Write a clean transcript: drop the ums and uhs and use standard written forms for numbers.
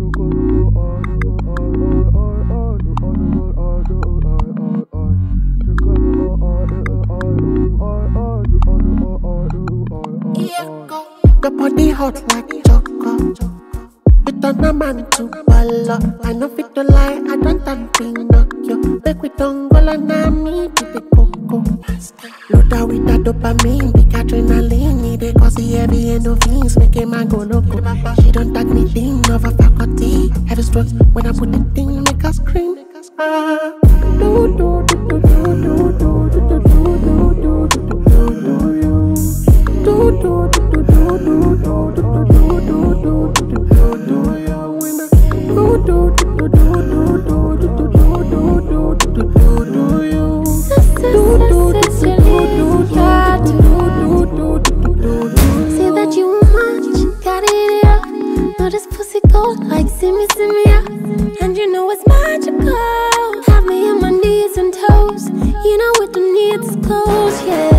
Your body hot like chocolate. You turn a man to balla. I know fit to lie, I don't think Pinocchio. Make we don't go like me to the coco. Load out with that dopamine, big adrenaline. Need it cause the heavy endorphins make a man go loco. She don't tag me thing of a faculty. Heavy strokes when I put the thing, make her scream. Do do do do do do do do do do do do you. Do do do do do do do do do do do do do you winner. Do do do do do do do do do do do do you. Say that you want, got it up. Know this pussy cold like see me up. And you know it's magical. Have me on my knees and toes. You know what the needs close, yeah.